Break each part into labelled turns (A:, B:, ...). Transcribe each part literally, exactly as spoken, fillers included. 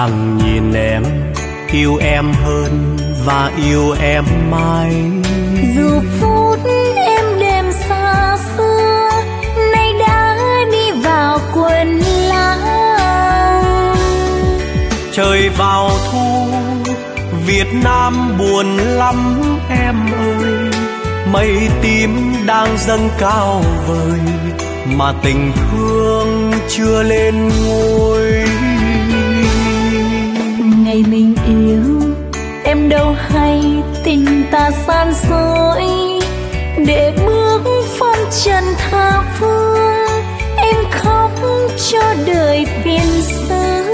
A: càng nhìn em, yêu em hơn và yêu em mãi.
B: Dù phút em đêm xa xưa, nay đã đi vào quên lãng.
A: Trời vào thu, Việt Nam buồn lắm em ơi. Mây tím đang dâng cao vời, mà tình thương chưa lên ngôi.
B: Ngày mình yêu, em đâu hay tình ta san dối. Để bước phân trần tha phương, em khóc cho đời phiền sâu.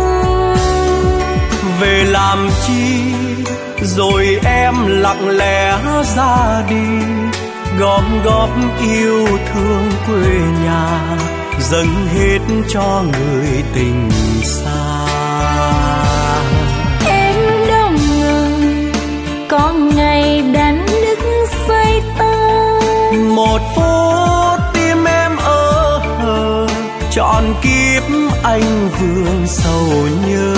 A: Về làm chi rồi em lặng lẽ ra đi, góp góp yêu thương quê nhà, dâng hết cho người tình xa.
B: Em đâu ngờ có ngày đánh đứt dây tơ,
A: một phút tim em ơ hờ, trọn kiếp anh vương sầu nhớ.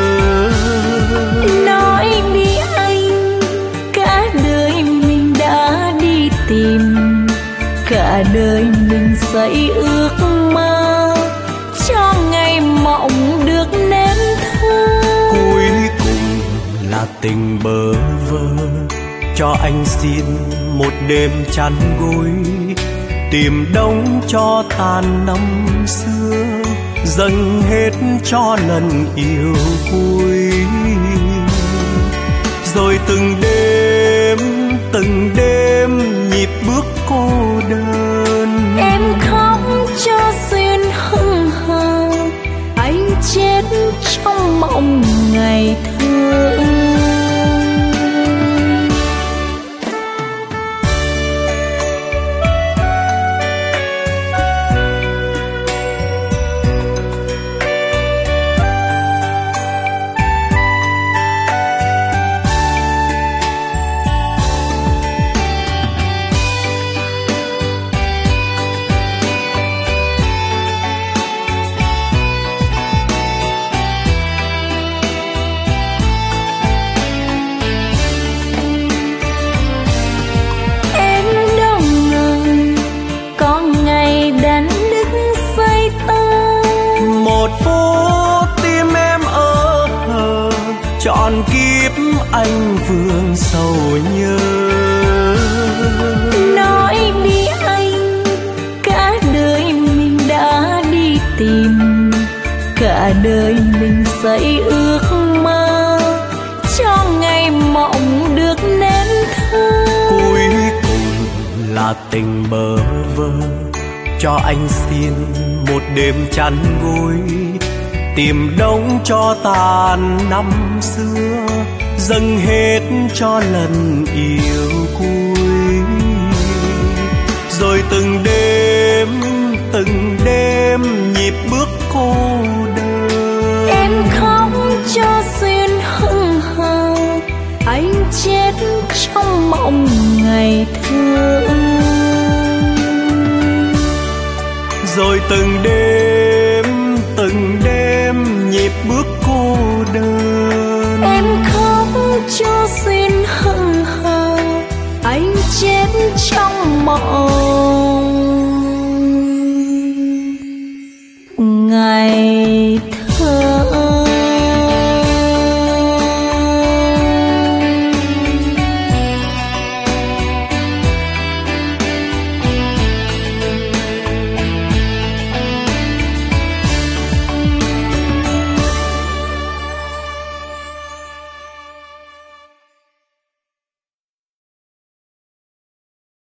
B: Nói đi anh, cả đời mình đã đi tìm, cả đời mình xây ước mơ cho ngày mộng được nên thơ.
A: Cuối cùng là tình bơ vơ, cho anh xin một đêm chăn gối, tìm đống cho tàn năm xưa, dâng hết cho lần yêu cuối. Rồi từng đêm, từng đêm nhịp bước cô đơn,
B: em khóc cho duyên hững hờ, anh chết trong mộng ngày thơ.
A: trọn kiếp anh vương sầu nhớ.
B: Nói đi anh, cả đời mình đã đi tìm, cả đời mình xây ước mơ cho ngày mộng được nên thơ.
A: Cuối cùng là tình bơ vơ, cho anh xin một đêm chăn gối, tìm đống cho tàn năm xưa, dâng hết cho lần yêu cuối. Rồi từng đêm, từng đêm nhịp bước cô đơn,
B: em khóc cho duyên hững hờ, anh chết trong mộng ngày thơ.
A: Rồi từng đêm, từng đêm nhịp bước cô đơn,
B: em khóc cho duyên hững hờ, anh chết trong mộng